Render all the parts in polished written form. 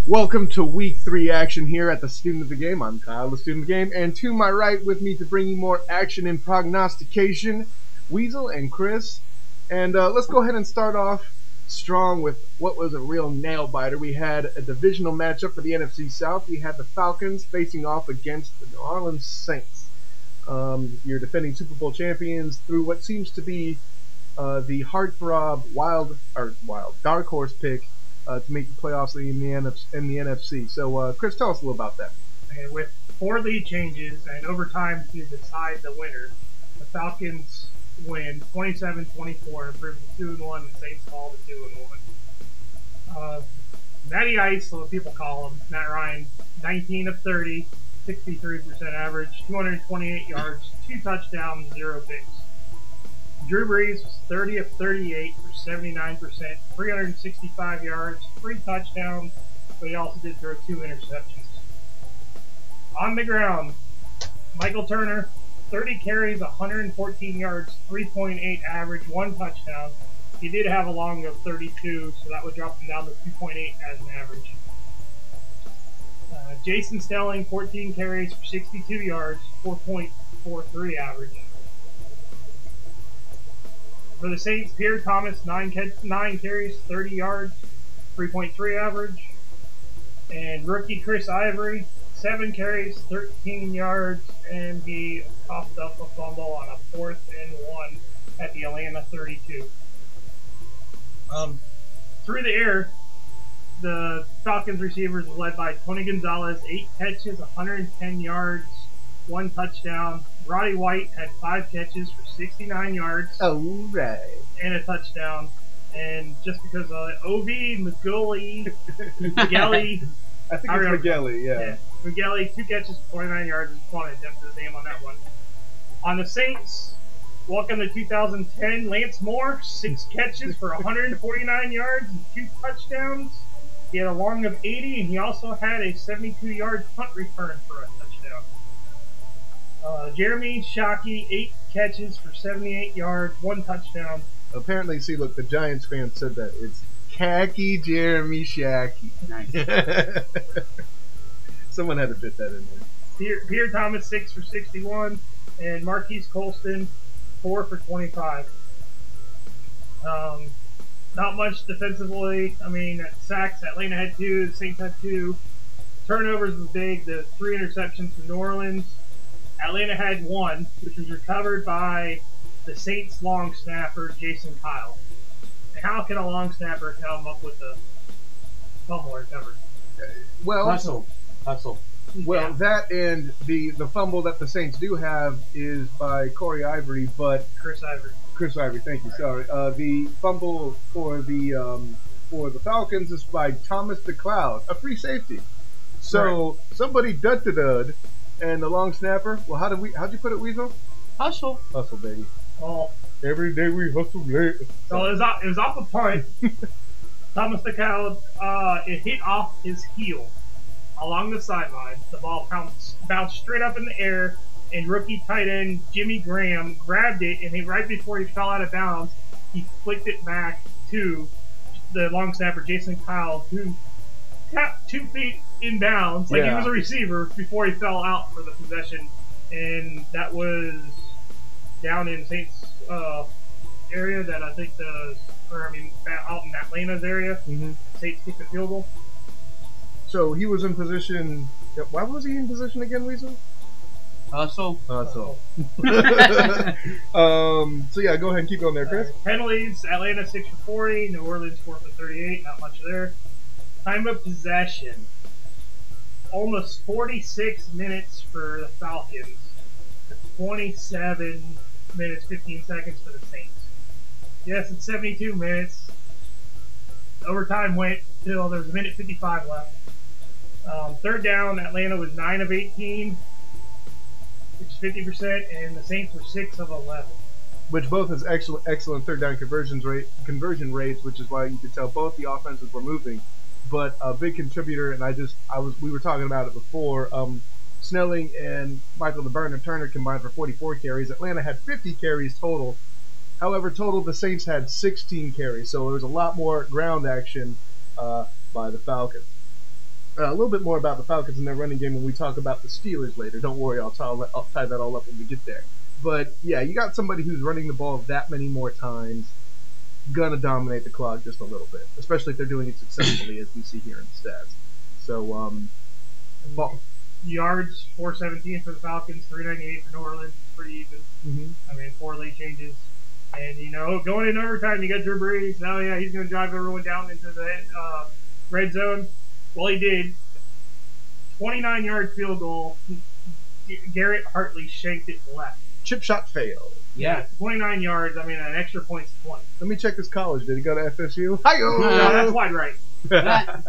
Welcome to week 3 action here at the Student of the Game. I'm Kyle, the Student of the Game, and to my right with me to bring you more action and prognostication, Weasel and Chris. And let's go ahead and start off strong with what was a real nail-biter. We had a divisional matchup for the NFC South. We had the Falcons facing off against the New Orleans Saints. Your defending Super Bowl champions through what seems to be the heartthrob dark horse pick to make the playoffs in the NFC. So, Chris, tell us a little about that. And with 4 lead changes and overtime to decide the winner, the Falcons win 27-24 and improve to 2-1, and the Saints fall to 2-1. Matty Ice, what people call him, Matt Ryan, 19 of 30, 63% average, 228 yards, 2 touchdowns, 0 picks. Drew Brees was 30 of 38 for 79%, 365 yards, 3 touchdowns, but he also did throw 2 interceptions. On the ground, Michael Turner, 30 carries, 114 yards, 3.8 average, 1 touchdown. He did have a long of 32, so that would drop him down to 2.8 as an average. Jason Stelling, 14 carries for 62 yards, 4.43 average. For the Saints, Pierre Thomas, 9 carries, 30 yards, 3.3 average. And rookie Chris Ivory, 7 carries, 13 yards, and he coughed up a fumble on a 4th and 1 at the Atlanta 32. Through the air, the Falcons receivers were led by Tony Gonzalez, 8 catches, 110 yards, 1 touchdown. Roddy White had 5 catches for 69 yards. All right. And a touchdown. And just because O.V. McGilly, I think it's McGilly, yeah. McGilly, 2 catches for 29 yards. I just wanted to depth his name on that one. On the Saints, welcome to 2010, Lance Moore, 6 catches for 149 yards and 2 touchdowns. He had a long of 80, and he also had a 72-yard punt return for a touchdown. Jeremy Shockey, 8 catches for 78 yards, 1 touchdown. Apparently, see, look, the Giants fans said that. It's Khaki Jeremy Shockey. Nice. Someone had to fit that in there. Pierre Thomas, 6 for 61, and Marquise Colston, 4 for 25. Not much defensively. I mean, sacks, Atlanta had 2, the Saints had 2. Turnovers was big. The 3 interceptions for New Orleans. Atlanta had 1, which was recovered by the Saints long snapper, Jason Kyle. And how can a long snapper come up with the fumble recovered? Well, Hustle. Well, Yeah. that and the fumble that the Saints do have is by Corey Ivory, but Chris Ivory, thank you. Sorry, the fumble for the Falcons is by Thomas DeCloud, a free safety. So somebody dud, and the long snapper. Well, how'd you put it, Weasel? Hustle. Hustle, baby. Oh, Every day we hustle late. so it was off the punt. Thomas DeCloud, it hit off his heel along the sideline. The ball bounced straight up in the air, and rookie tight end Jimmy Graham grabbed it, and right before he fell out of bounds, he flicked it back to the long snapper Jason Kyle, who tapped 2 feet in bounds, like he was a receiver, before he fell out for the possession. And that was down in Saints area that I think out in Atlanta's area. Mm-hmm. Saints kicked the field goal. So he was in position. Why was he in position again, Weasel? Hustle. So yeah, go ahead and keep going there, Chris. Penalties: Atlanta 6 for 40, New Orleans 4 for 38. Not much there. Time of possession: almost 46 minutes for the Falcons, to 27 minutes 15 seconds for the Saints. Yes, it's 72 minutes. Overtime went till there was a minute 55 left. Third down, Atlanta was 9 of 18, which is 50%, and the Saints were 6 of 11. Which both has excellent third down conversion rates, which is why you could tell both the offenses were moving. But a big contributor, and we were talking about it before. Snelling and Michael the Burner Turner combined for 44 carries. Atlanta had 50 carries total. However, total the Saints had 16 carries, so there was a lot more ground action by the Falcons. a little bit more about the Falcons and their running game when we talk about the Steelers later. Don't worry, I'll tie that all up when we get there. But yeah, you got somebody who's running the ball that many more times, gonna dominate the clock just a little bit, especially if they're doing it successfully, as we see here in the stats. So, yards 417 for the Falcons, 398 for New Orleans. It's pretty even. Mhm. I mean, 4 late changes. And, going in overtime, you got Drew Brees. Oh, yeah, he's going to drive everyone down into the red zone. Well, he did. 29-yard field goal. Garrett Hartley shanked it left. chip shot failed. Yeah. 29 yards. I mean, an extra point's 20. Let me check his college. Did he go to FSU? Hi-yo! No, that's wide right. That-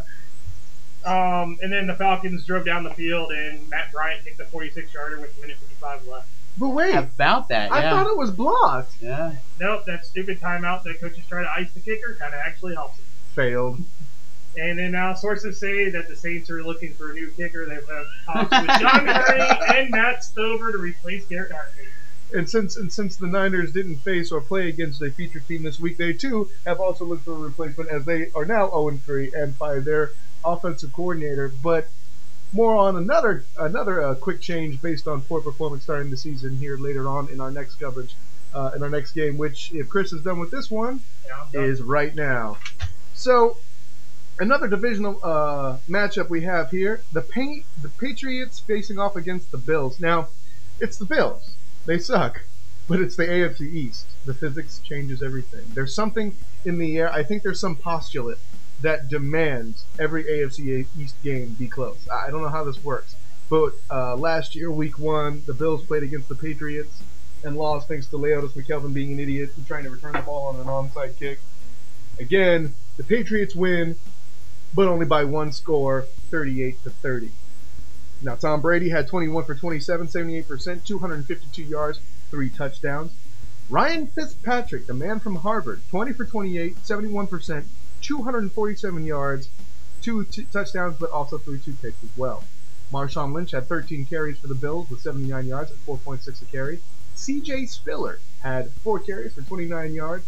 And then the Falcons drove down the field, and Matt Bryant kicked the 46-yarder with a minute 55 left. But wait, about that, I yeah. thought it was blocked. Yeah. Nope, that stupid timeout that coaches try to ice the kicker kind of actually helps him. Failed. And then now sources say that the Saints are looking for a new kicker. They've had talks with John Murray and Matt Stover to replace Garrett Hartley. And since the Niners didn't face or play against a featured team this week, they too have also looked for a replacement, as they are now 0-3 and fired their offensive coordinator. But more on another quick change based on poor performance starting the season here later on in our next coverage, in our next game, which, if Chris is done with this one, Yeah, I'm done. is right now. So, another divisional matchup we have here: the Patriots facing off against the Bills. Now, it's the Bills. They suck, but it's the AFC East. The physics changes everything. There's something in the air. I think there's some postulate that demands every AFC East game be close. I don't know how this works, but last year, Week 1, the Bills played against the Patriots and lost thanks to Leotis McKelvin being an idiot and trying to return the ball on an onside kick. Again, the Patriots win, but only by one score, 38-30. Now, Tom Brady had 21 for 27, 78%, 252 yards, 3 touchdowns. Ryan Fitzpatrick, the man from Harvard, 20 for 28, 71%, 247 yards, 2 touchdowns, but also 3 picks as well. Marshawn Lynch had 13 carries for the Bills with 79 yards at 4.6 a carry. C.J. Spiller had 4 carries for 29 yards,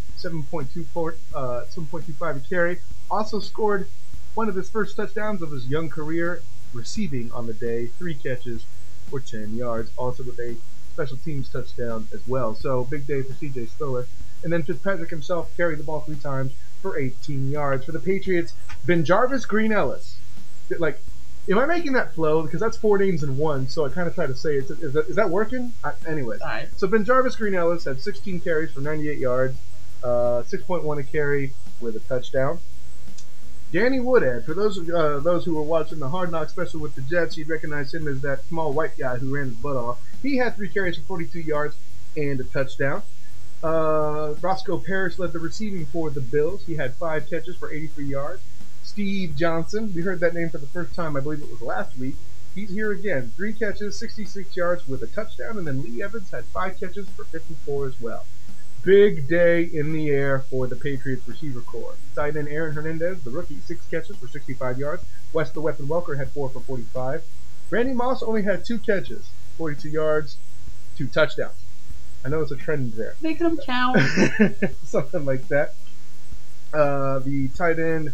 7.25 a carry. Also scored one of his first touchdowns of his young career, receiving on the day, 3 catches for 10 yards, also with a special teams touchdown as well. So, big day for C.J. Spiller. And then Fitzpatrick himself carried the ball 3 times for 18 yards. For the Patriots, BenJarvus Green-Ellis. Like, am I making that flow? Because that's 4 names in one, so I kind of try to say, is that working? Anyways. All right. So BenJarvus Green-Ellis had 16 carries for 98 yards, 6.1 a carry with a touchdown. Danny Woodhead, for those who were watching the Hard Knocks special with the Jets, you'd recognize him as that small white guy who ran his butt off. He had 3 carries for 42 yards and a touchdown. Roscoe Parrish led the receiving for the Bills. He had 5 catches for 83 yards. Steve Johnson, we heard that name for the first time, I believe it was last week. He's here again. 3 catches, 66 yards with a touchdown, and then Lee Evans had 5 catches for 54 as well. Big day in the air for the Patriots receiver corps. Tight end Aaron Hernandez, the rookie, 6 catches for 65 yards. Wes the Weapon Welker had 4 for 45. Randy Moss only had 2 catches, 42 yards, 2 touchdowns. I know it's a trend there. Making them count. Something like that. The tight end,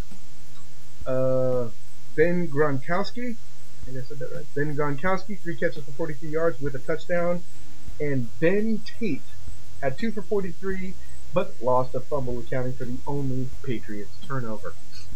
Ben Gronkowski. I think I said that right. Ben Gronkowski, 3 catches for 43 yards with a touchdown. And Ben Tate had 2 for 43, but lost a fumble, accounting for the only Patriots turnover.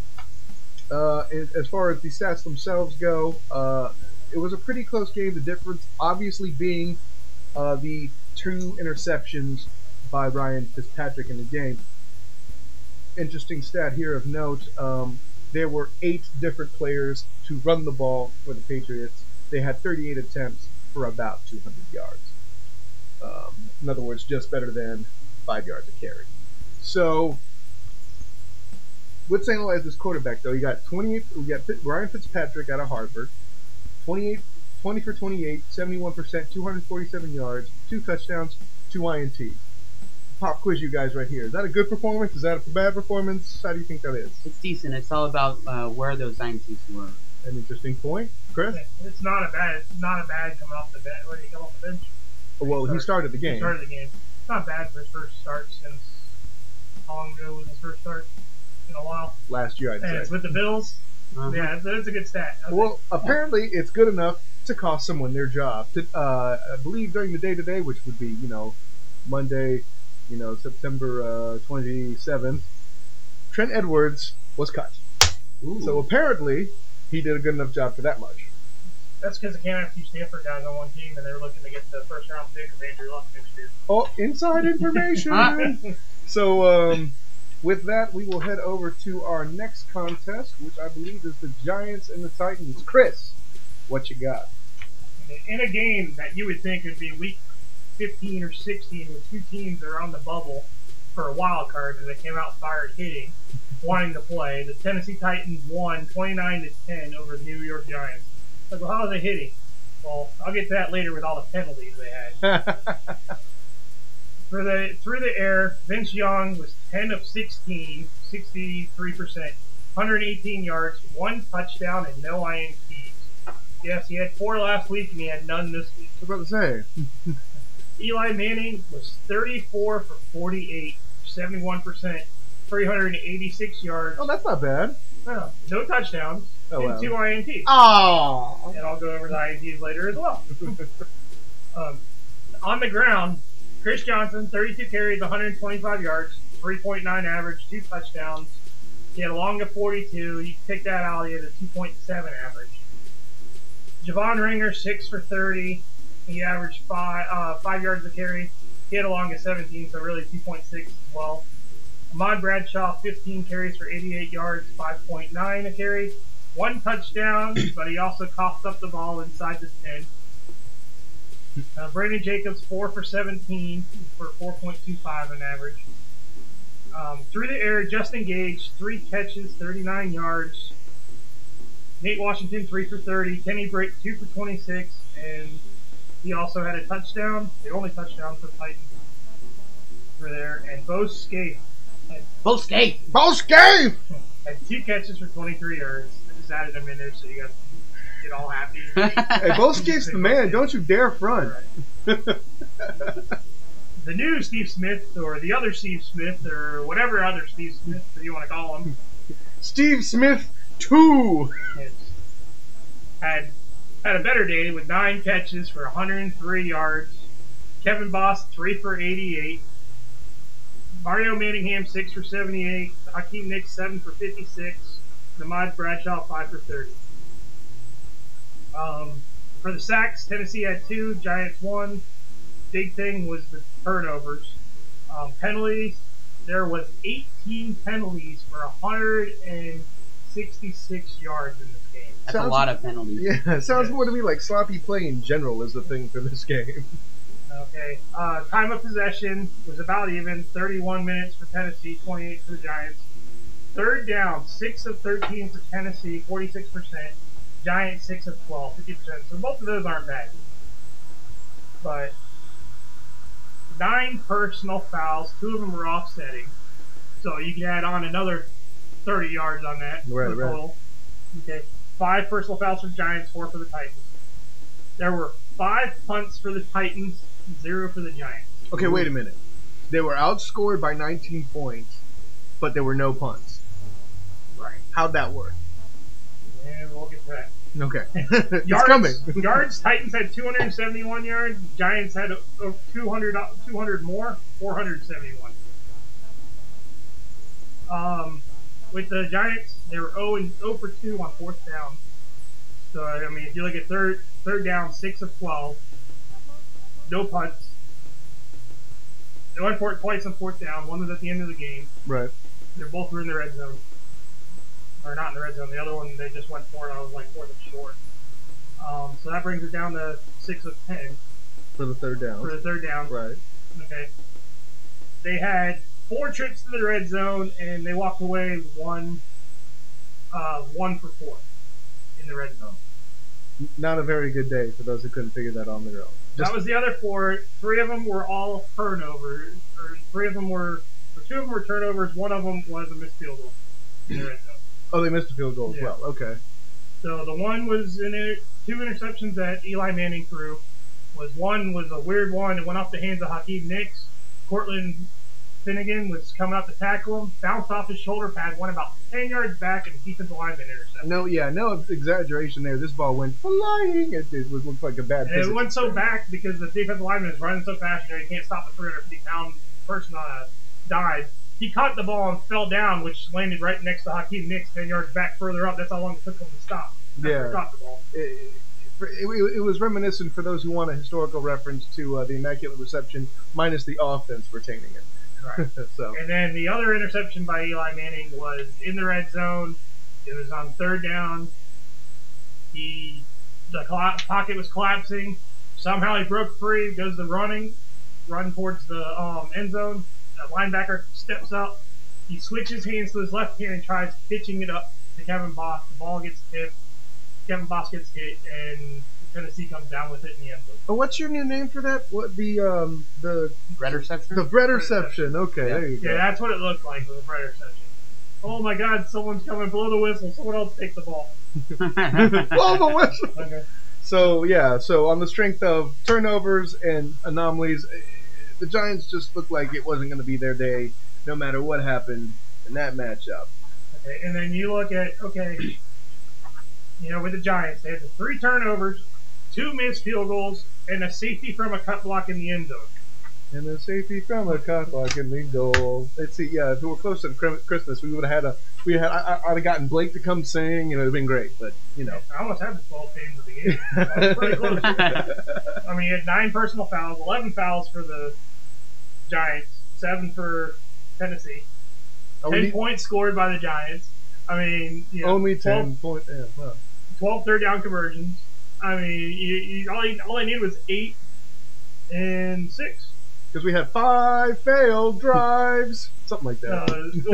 As far as the stats themselves go, it was a pretty close game. The difference obviously being the 2 interceptions by Ryan Fitzpatrick in the game. Interesting stat here of note, there were 8 different players to run the ball for the Patriots. They had 38 attempts for about 200 yards. In other words, just better than 5 yards a carry. So, let's analyze this quarterback, though. We got Ryan Fitzpatrick out of Harvard, 20 for 28, 71%, 247 yards, 2 touchdowns, 2 INTs. Pop quiz you guys right here. Is that a good performance? Is that a bad performance? How do you think that is? It's decent. It's all about where those 90s were. An interesting point. Chris? It's not a bad coming off the bench. When he come off the bench, Well, he started the he game. started the game. It's not bad for his first start since how long ago was his first start? In a while. Last year, I'd And say. it's with the Bills. Yeah, that's a good stat. I Well, apparently it's good enough to cost someone their job. I believe during the day today, which would be, Monday, September 27th, Trent Edwards was cut. Ooh. So apparently he did a good enough job for that much. That's because they can't have two Stanford guys on one team, and they're looking to get the first round pick of Andrew Luck next year. Oh, inside information! So, with that, we will head over to our next contest, which I believe is the Giants and the Titans. Chris, what you got? In a game that you would think would be week 15 or 16, with two teams that are on the bubble for a wild card, and they came out fired hitting, wanting to play, the Tennessee Titans won 29-10 over the New York Giants. Like, well, how are they hitting? Well, I'll get to that later with all the penalties they had. Through the air, Vince Young was 10 of 16, 63%, 118 yards, 1 touchdown, and no INTs. Yes, he had 4 last week, and he had none this week. I was about to say. Eli Manning was 34 for 48, 71%, 386 yards. Oh, that's not bad. No touchdowns, Oh, and wow. 2 INTs. Oh. And I'll go over the INTs later as well. On the ground, Chris Johnson, 32 carries, 125 yards, 3.9 average, 2 touchdowns. He had a long of 42. You take that out, he had a 2.7 average. Javon Ringer, 6 for 30. He averaged 5 yards a carry. He had a long of 17, so really 2.6 as well. Ahmad Bradshaw, 15 carries for 88 yards, 5.9 a carry. 1 touchdown, but he also coughed up the ball inside the 10. Brandon Jacobs, 4 for 17 for 4.25 on average. Through the air, Justin Gage, 3 catches, 39 yards. Nate Washington, 3 for 30. Kenny Britt, 2 for 26. And he also had a touchdown, the only touchdown for the Titans through there. And Bo Scaife Both skate. had 2 catches for 23 yards. I just added them in there so you guys get all happy. Hey, Bo Scape's the man. Don't you dare front. The new Steve Smith, or the other Steve Smith, or whatever other Steve Smith that you want to call him, Steve Smith 2. had a better day with 9 catches for 103 yards. Kevin Boss, 3 for 88. Mario Manningham, 6 for 78. Hakeem Nicks, 7 for 56. Ahmad Bradshaw, 5 for 30. For the sacks, Tennessee had 2, Giants 1. Big thing was the turnovers. Penalties, there was 18 penalties for 166 yards in this game. That's a lot of penalties. Yeah, it sounds more to me like sloppy play in general is the thing for this game. Okay. Time of possession was about even. 31 minutes for Tennessee, 28 for the Giants. Third down, 6 of 13 for Tennessee, 46%. Giants, 6 of 12, 50%. So both of those aren't bad. But 9 personal fouls, 2 of them were offsetting. So you can add on another 30 yards on that Right. total. Okay. 5 personal fouls for the Giants, 4 for the Titans. There were 5 punts for the Titans, 0 for the Giants. Okay, wait a minute. They were outscored by 19 points, but there were no punts. Right. How'd that work? And we'll get to that. Okay. It's coming. Yards, Titans had 271 yards. Giants had 200 more, 471. With the Giants, they were 0 for 2 on 4th down. So, I mean, if you look at third down, 6 of 12. No punts. They went for it twice on 4th down. One was at the end of the game. Right. They both were in the red zone. Or not in the red zone. The other one, they just went for it. I was like 4th and short. So that brings it down to 6 of 10 For the third down. for the third down. Right. Okay. They had 4 trips to the red zone, and they walked away 1 for 4 in the red zone. Not a very good day for those who couldn't figure that on their own. That was the other 4. 3 of them were all turnovers. Or 2 of them were turnovers. 1 of them was a missed field goal in the red zone. Oh, they missed a field goal as Yeah. well. Okay. So the one was in it. 2 interceptions that Eli Manning threw. One was a weird one. It went off the hands of Hakeem Nicks. Cortland Finnegan was coming up to tackle him, bounced off his shoulder pad, went about 10 yards back, and the defensive lineman intercepted. No exaggeration there. This ball went flying. It looked like a bad. And it went so thing. back because the defensive lineman is running so fast, you can't stop a 350-pound person on a dive. He caught the ball and fell down, which landed right next to Hakeem Nicks, 10 yards back further up. That's how long it took him to stop. Yeah. He caught the ball. It was reminiscent for those who want a historical reference to the Immaculate Reception, minus the offense retaining it. Right. So. And then the other interception by Eli Manning was in the red zone. It was on third down. The pocket was collapsing. Somehow he broke free, goes to run towards the end zone. The linebacker steps up. He switches hands to his left hand and tries pitching it up to Kevin Boss. The ball gets tipped. Kevin Boss gets hit, and Tennessee comes down with it in the end zone. Oh, what's your new name for that? What the Bread-erception? The bread-erception. Okay, Yeah. there you go. Yeah, that's what it looked like with the bread-erception. Oh my God, someone's coming! Blow the whistle. Someone else take the ball. Blow the whistle. Okay. So on the strength of turnovers and anomalies, the Giants just looked like it wasn't going to be their day, no matter what happened in that matchup. Okay, and then you look at with the Giants, they had the 3 turnovers, 2 missed field goals, and a safety from a cut block in the end zone. And a safety from a cut block in the goal. Let's see, yeah, if we were close to Christmas, we would have had I'd have gotten Blake to come sing, it would have been great, but, I almost had the 12 games of the game. I was pretty close. I mean, he had 9 personal fouls, 11 fouls for the Giants, 7 for Tennessee, 10 points scored by the Giants. I mean, only 10 points. Yeah, wow. 12 third down conversions. I mean, all I needed was 8 and 6. Because we had 5 failed drives, something like that.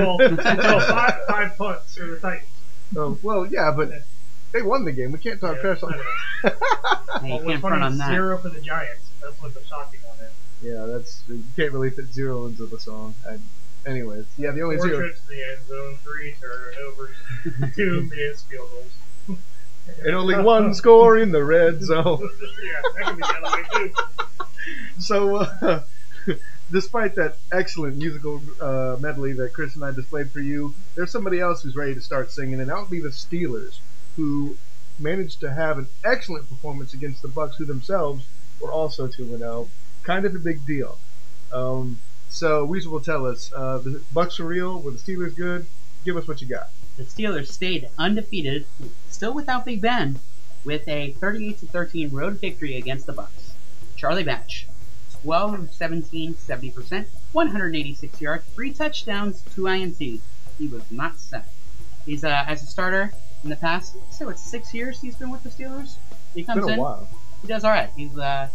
Five punts for the Titans. Oh, well, yeah, but they won the game. We can't talk trash on that. Hey, you can't front on that. 0 for the Giants. That's what the shocking one is. Yeah, you can't really fit 0 into the song. Anyways, yeah, the only 4 0. trips to the end zone, 3 turnovers, 2 missed field goals. And only 1 score in the red zone. Yeah, that can be the other way too. So, despite that excellent musical medley that Chris and I displayed for you, there's somebody else who's ready to start singing, and that would be the Steelers, who managed to have an excellent performance against the Bucs, who themselves were also 2-0. Kind of a big deal. So Weasel will tell us, the Bucs are real, were the Steelers good? Give us what you got. The Steelers stayed undefeated, still without Big Ben, with a 38-13 road victory against the Bucs. Charlie Batch, 12 of 17, 70%, 186 yards, 3 touchdowns, 2 INTs. He was not set. He's as a starter in the past, so it's 6 years he's been with the Steelers. He comes It's been a while. He does all right. He's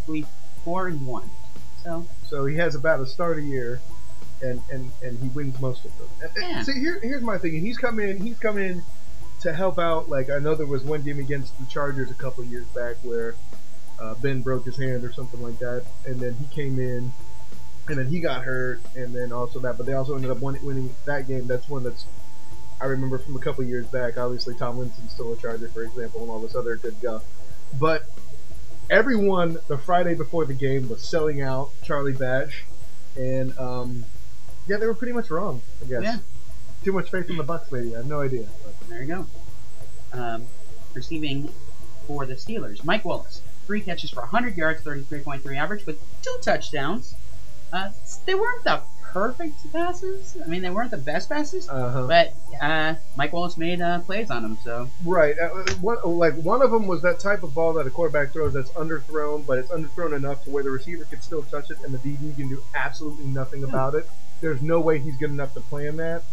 4-1. So he has about a start a year, and he wins most of them. Yeah. See, here's my thing. He's come in to help out. Like, I know there was one game against the Chargers a couple years back where Ben broke his hand or something like that, and then he came in, and then he got hurt, and then also that. But they also ended up winning that game. That's one that's I remember from a couple years back. Obviously, Tomlinson's still a Charger, for example, and all this other good stuff. But everyone the Friday before the game was selling out Charlie Batch, and yeah, they were pretty much wrong, I guess. Yeah. Too much faith in the Bucs, maybe. I have no idea. But. There you go. Receiving for the Steelers, Mike Wallace, 3 catches for 100 yards, 33.3 average, with 2 touchdowns. They weren't the perfect passes. I mean, they weren't the best passes, but Mike Wallace made plays on them. So right, one of them was that type of ball that a quarterback throws that's underthrown, but it's underthrown enough to where the receiver can still touch it and the DB can do absolutely nothing about it. There's no way he's good enough to plan that.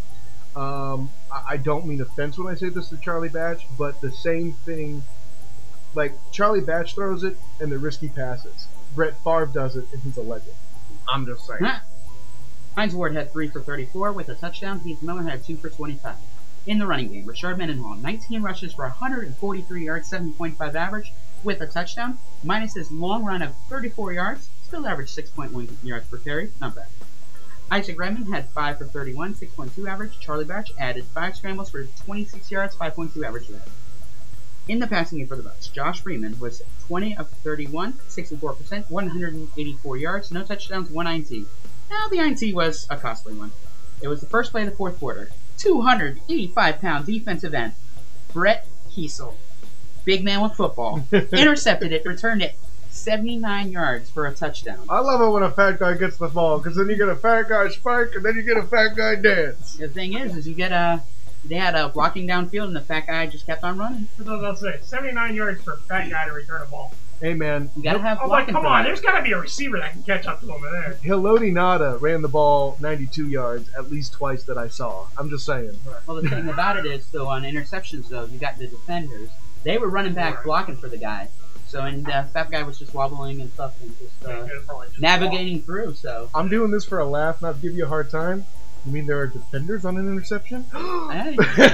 I don't mean offense when I say this to Charlie Batch, but the same thing. Like, Charlie Batch throws it, and they're risky passes. Brett Favre does it, and he's a legend. I'm just saying. Hines Ward had 3 for 34 with a touchdown. Heath Miller had 2 for 25. In the running game, Rashard Mendenhall, 19 rushes for 143 yards, 7.5 average, with a touchdown, minus his long run of 34 yards, still averaged 6.1 yards per carry. Not bad. Isaac Redman had 5 for 31, 6.2 average. Charlie Batch added 5 scrambles for 26 yards, 5.2 average there. In the passing game for the Bucs, Josh Freeman was 20 of 31, 64%, 184 yards, no touchdowns, 1 INT. Now, the INT was a costly one. It was the first play of the fourth quarter. 285-pound defensive end, Brett Kiesel, big man with football, intercepted it, returned it 79 yards for a touchdown. I love it when a fat guy gets the ball, because then you get a fat guy spike, and then you get a fat guy dance. The thing is you get they had a blocking downfield, and the fat guy just kept on running. That's what I was about to say. 79 yards for a fat guy to return a ball. Hey, man. You gotta have I was like, blocking come for on, that. there's got to be a receiver that can catch up to him in there. Hiloti Nada ran the ball 92 yards at least twice that I saw. I'm just saying. Well, the thing about it is, though, on interceptions, though, you got the defenders. They were running back blocking for the guy. So, and the fat guy was just wobbling and stuff and just navigating through, so. I'm doing this for a laugh, not to give you a hard time. You mean there are defenders on an interception? Yeah.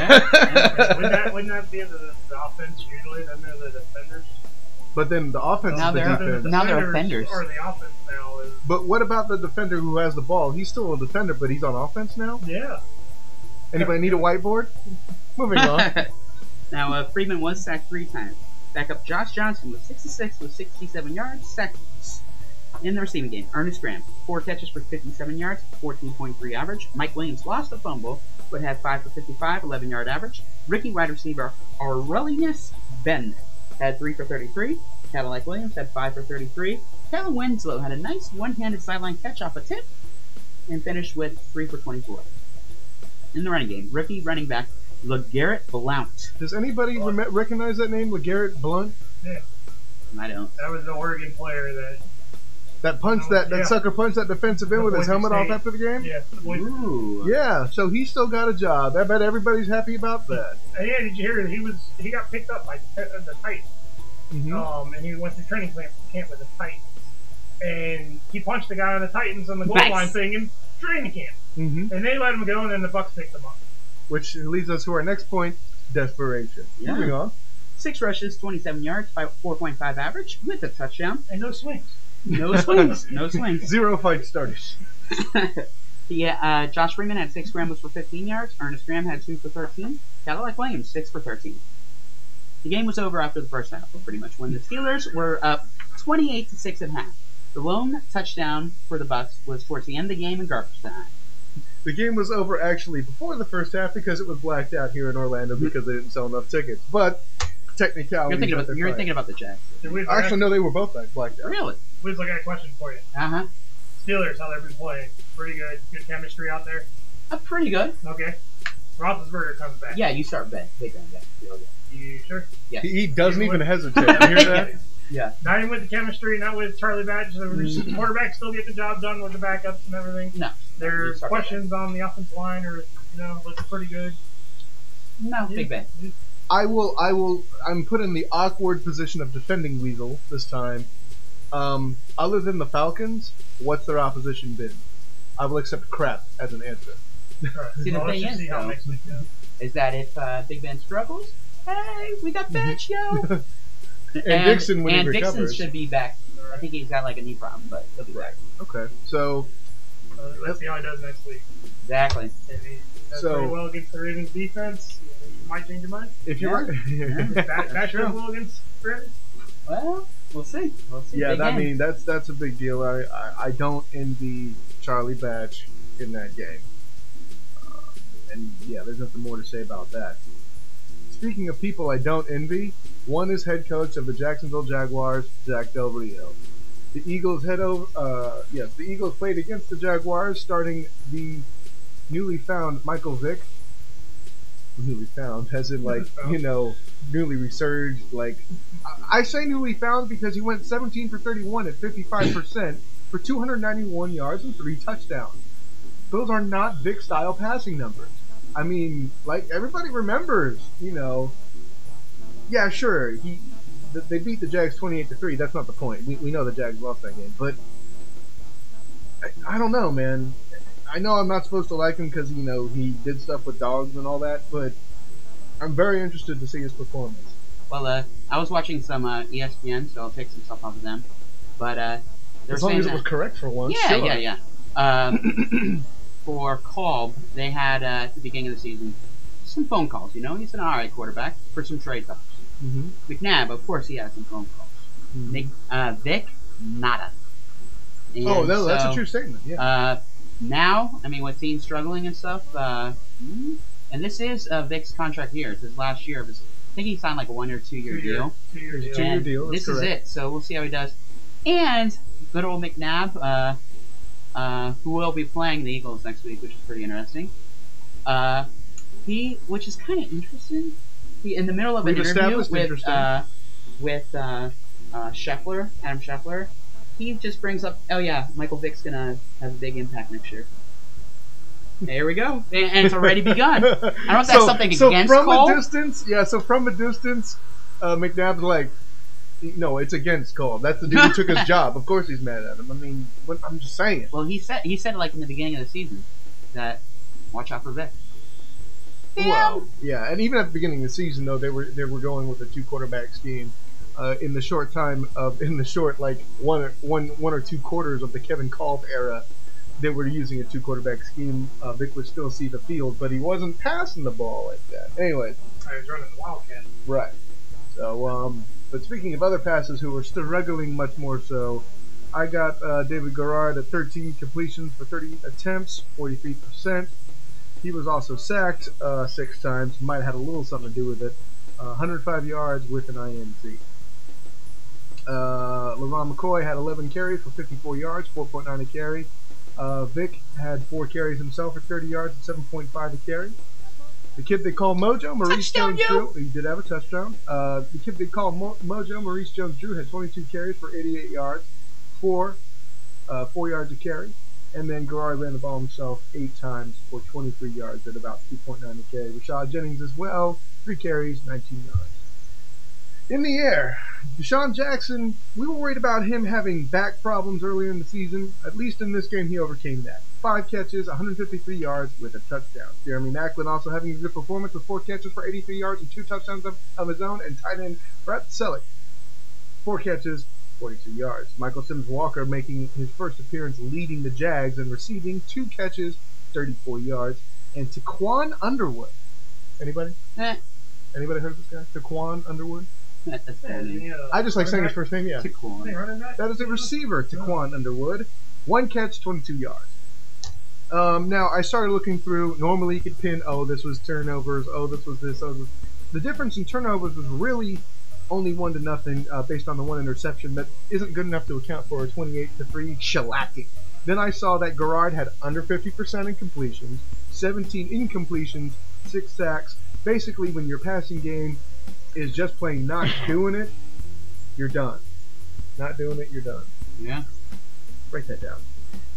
Wouldn't that be the offense usually? Then they're the defenders? But then the offense Now is the they're- defense. now they're offenders. Or the offense now is... But what about the defender who has the ball? He's still a defender, but he's on offense now? Yeah. Anybody need a whiteboard? Moving on. Now, Freeman was sacked 3 times. Backup Josh Johnson was 66 with 67 yards, sacked in the receiving game. Ernest Graham, 4 catches for 57 yards, 14.3 average. Mike Williams lost a fumble, but had 5 for 55, 11-yard average. Rookie wide receiver Aurelius Ben had 3 for 33. Cadillac Williams had 5 for 33. Kellen Winslow had a nice one-handed sideline catch off a tip and finished with 3 for 24. In the running game, rookie running back LeGarrette Blount. Does anybody recognize that name, LeGarrette Blunt? Yeah. I don't. That was the Oregon player that... That punched that Yeah. sucker punched that defensive end The with his Boise helmet off State. after the game? Yeah. The Boise- Ooh. Yeah, so he still got a job. I bet everybody's happy about that. And yeah, did you hear that he got picked up by the Titans? Mm-hmm. And he went to training camp with the Titans. And he punched the guy on the Titans on the goal Nice. line thing in training camp. Mm-hmm. And they let him go, and then the Bucks picked him up. Which leads us to our next point, desperation. Yeah. Moving on. 6 rushes, 27 yards, 4.5 average, with a touchdown. And no swings. No swings. No swings. 0 fight starters. Josh Freeman had 6 scrambles for 15 yards. Ernest Graham had 2 for 13. Cadillac Williams, 6 for 13. The game was over after the first half, pretty much, when the Steelers were up 28-6 at half. The lone touchdown for the Bucks was towards the end of the game in garbage time. The game was over actually before the first half because it was blacked out here in Orlando because they didn't sell enough tickets. But technicality. You're thinking about the Jets. Actually, no, they were both blacked out. Really? Wiz, I got a question for you. Uh-huh. Steelers, how they've been playing. Pretty good. Good chemistry out there. Pretty good. Okay. Roethlisberger comes back. Yeah, you start big on that. You sure? Yes. He doesn't even hesitate. You hear that? Yeah. Not even with the chemistry, not with Charlie Batch. The quarterbacks still get the job done with the backups and everything. No. There's questions on the offensive line or, looking pretty good. No, Big Ben. I'm put in the awkward position of defending Weasel this time. Other than the Falcons, what's their opposition been? I will accept crap as an answer. See, the Well, let's thing just is, see how though, next week goes. is that if Big Ben struggles, hey, we got Batch, yo. And Dixon when he and recovers. Dixon should be back. I think he's got like a knee problem, but he'll be back. Okay, so Let's see how he does next week. Exactly. If he does So- pretty well against the Ravens defense, you might change your mind. if you're Batch does well against Ravens. Well, we'll see. We'll see. yeah, Big I game. mean that's a big deal. I don't envy Charlie Batch in that game, and yeah, there's nothing more to say about that. Speaking of people I don't envy, one is head coach of the Jacksonville Jaguars, Jack Del Rio. The Eagles the Eagles played against the Jaguars, starting the newly found Michael Vick. Newly found, as in newly resurged. Like I say, newly found because he went 17 for 31 at 55% for 291 yards and 3 touchdowns. Those are not Vick style passing numbers. I mean, like everybody remembers, yeah, sure, they beat the Jags 28-3. That's not the point. We know the Jags lost that game, but I don't know, man. I know I'm not supposed to like him because he did stuff with dogs and all that, but I'm very interested to see his performance. Well, I was watching some ESPN, so I'll take some stuff off of them. But they're As long saying as it that, was correct for once. yeah, sure. yeah. For Kolb, they had at the beginning of the season some phone calls. He's an alright quarterback for some trade talks. Mm-hmm. McNabb, of course, he had some phone calls. Mm-hmm. Vic, nada. And Oh, no, that's so, a true statement. Yeah. Now, I mean, with teams struggling and stuff, and this is Vic's contract year. It's his last year. I think he signed like a 1 or 2 year deal. 2 year deal. 2 year And deal. That's this correct. is it. So we'll see how he does. And good old McNabb, who will be playing the Eagles next week, which is pretty interesting. Which is kind of interesting. In the middle of an We've interview established with Scheffler, Adam Scheffler, he just brings up, oh yeah, Michael Vick's gonna have a big impact next year. There we go, and it's already begun. I don't know if that's something against from Cole. a distance, So from a distance, McNabb's like, no, it's against Cole. That's the dude who took his job. Of course, he's mad at him. I mean, I'm just saying. Well, he said like in the beginning of the season that watch out for Vic. Well, yeah, and even at the beginning of the season, though, they were going with a 2 quarterback scheme. In the short like one or 2 quarters of the Kevin Kolb era, they were using a 2 quarterback scheme. Vic would still see the field, but he wasn't passing the ball like that. Anyways, I was running the Wildcat. right. So, but speaking of other passes who were struggling much more so, I got David Garrard at 13 completions for 30 attempts, 43%. He was also sacked 6 times. Might have had a little something to do with it. 105 yards with an INT. LaVon McCoy had 11 carries for 54 yards, 4.9 a carry. Vic had 4 carries himself for 30 yards and 7.5 a carry. The kid they call Mojo, Maurice Jones-Drew, he did have a touchdown. The kid they call Mojo, Maurice Jones-Drew, had 22 carries for 88 yards, 4 yards a carry. And then Garrard ran the ball himself 8 times for 23 yards at about 2.9 a carry. Rashad Jennings as well, 3 carries, 19 yards. In the air, Deshaun Jackson, we were worried about him having back problems earlier in the season. At least in this game, he overcame that. 5 catches, 153 yards with a touchdown. Jeremy Maclin also having a good performance with 4 catches for 83 yards and 2 touchdowns of his own. And tight end Brett Selleck, 4 catches, 42 yards. Michael Simmons-Walker making his first appearance leading the Jags and receiving 2 catches, 34 yards. And Taquan Underwood. Anybody? Anybody heard of this guy? Taquan Underwood? That's funny. I just like saying his first name, yeah. Taquan. Running back? That is a receiver, Taquan Underwood. 1 catch, 22 yards. Now, I started looking through. Normally, you could pin, oh, this was turnovers, oh, this was this, oh, this. The difference in turnovers was really only 1-0 based on the 1 interception that isn't good enough to account for a 28-3 shellacking. Then I saw that Garrard had under 50% in completions, 17 incompletions, 6 sacks. Basically, when your passing game is just plain not doing it, you're done. Not doing it, you're done. Yeah. Write that down.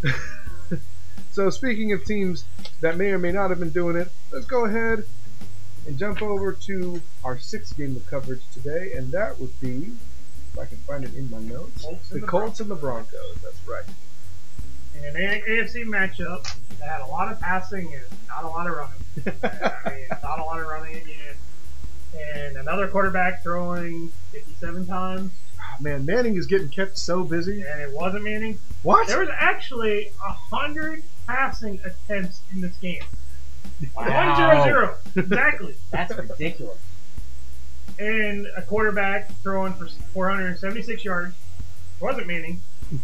So speaking of teams that may or may not have been doing it, let's go ahead and jump over to our 6th game of coverage today, and that would be, if I can find it in my notes, the Colts and the Broncos. That's right. In an AFC matchup that had a lot of passing and not a lot of running. Not a lot of running again. And another quarterback throwing 57 times. Oh, man, Manning is getting kept so busy. And it wasn't Manning. What? There was actually 100 passing attempts in this game. Wow. 1-0-0. Exactly. That's ridiculous. And a quarterback throwing for 476 yards. It wasn't Manning.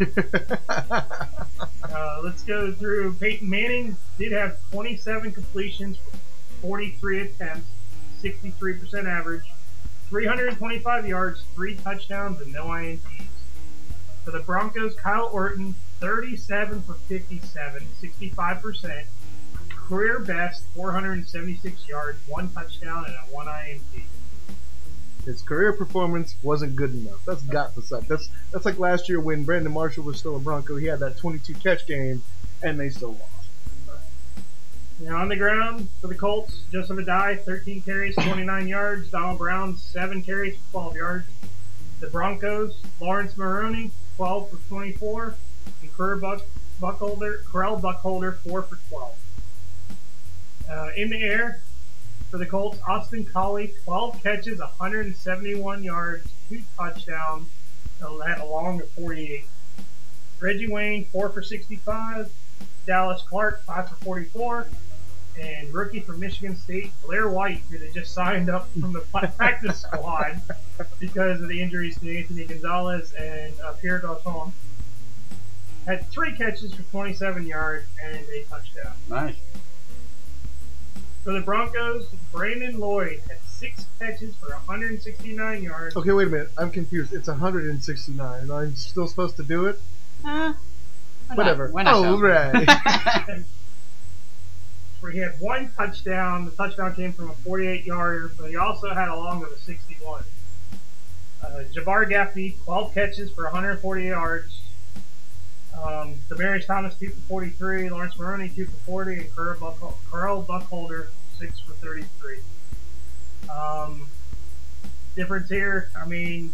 Let's go through. Peyton Manning did have 27 completions, 43 attempts, 63% average, 325 yards, 3 touchdowns, and no INTs. For the Broncos, Kyle Orton, 37 for 57, 65%, career best, 476 yards, 1 touchdown, and a 1 INT. His career performance wasn't good enough. That's got to suck. That's like last year when Brandon Marshall was still a Bronco. He had that 22 catch game, and they still lost. Now on the ground for the Colts, Joseph Adai, 13 carries, 29 yards. Donald Brown, 7 carries, 12 yards. The Broncos, Lawrence Maroney, 12 for 24. And Carell Buckholder, 4 for 12. In the air for the Colts, Austin Collie, 12 catches, 171 yards, 2 touchdowns. Had a long of 48. Reggie Wayne, 4 for 65. Dallas Clark, 5 for 44. And rookie from Michigan State, Blair White, who had just signed up from the practice squad because of the injuries to Anthony Gonzalez and Pierre Garçon. had 3 catches for 27 yards and a touchdown. Nice. For the Broncos, Brandon Lloyd had 6 catches for 169 yards. Okay, wait a minute. I'm confused. It's 169, and I'm still supposed to do it? Why Whatever. Not? Why not? Oh, right. Where he had 1 touchdown. The touchdown came from a 48-yarder, but he also had a long of a 61. Jabbar Gaffney, 12 catches for 140 yards. Demaryius Thomas, 2 for 43. Lawrence Maroney, 2 for 40. And Carl Buckholder, 6 for 33. Difference here, I mean,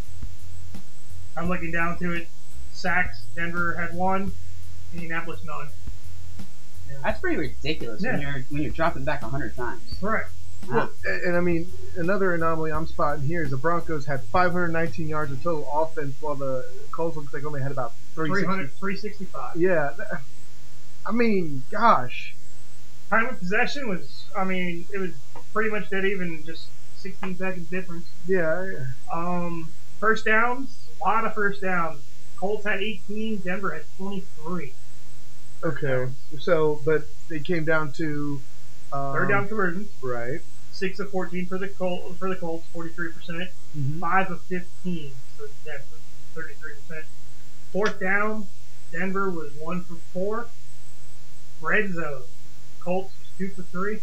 I'm looking down to it. Sacks, Denver had 1. Indianapolis, none. That's pretty ridiculous when you're dropping back 100 times. Right. Well, and I mean, another anomaly I'm spotting here is the Broncos had 519 yards of total offense, while the Colts looks like only had about 365. Yeah. I mean, gosh. Time of possession was, I mean, it was pretty much dead even, just 16 seconds difference. Yeah. First downs, a lot of first downs. Colts had 18, Denver had 23. Okay. So, but they came down to third down conversions. Right. 6 of 14 for the Colts, 43%. 5 of 15 for Denver, 33%. Fourth down, Denver was 1 for 4. Red zone, Colts was 2 for 3.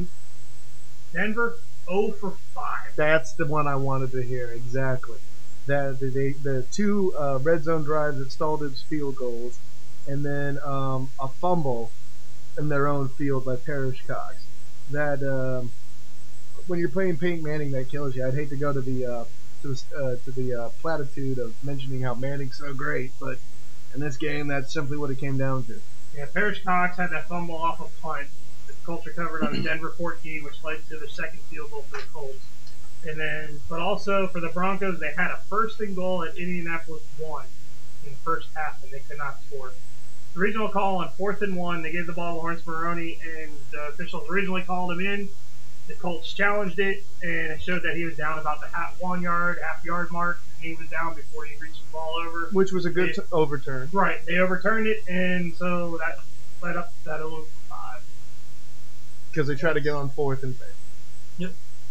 Denver 0 for 5. That's the one I wanted to hear exactly. The 2 red zone drives that stalled its field goals, and then a fumble in their own field by Parrish Cox. That when you're playing Peyton Manning, that kills you. I'd hate to go to the platitude of mentioning how Manning's so great, but in this game, that's simply what it came down to. Yeah, Parrish Cox had that fumble off a punt. The Colts recovered on a Denver 14, which led to the second field goal for the Colts. And then, but also for the Broncos, they had a first and goal at Indianapolis 1 in the first half, and they could not score. The original call on 4th and 1, they gave the ball to Lawrence Maroney, and the officials originally called him in. The Colts challenged it, and it showed that he was down about the half yard mark. He was down before he reached the ball over. Which was a good overturn. Right, they overturned it, and so that led up to that 0 for 5. Because they tried to get on 4th and 5. Yep.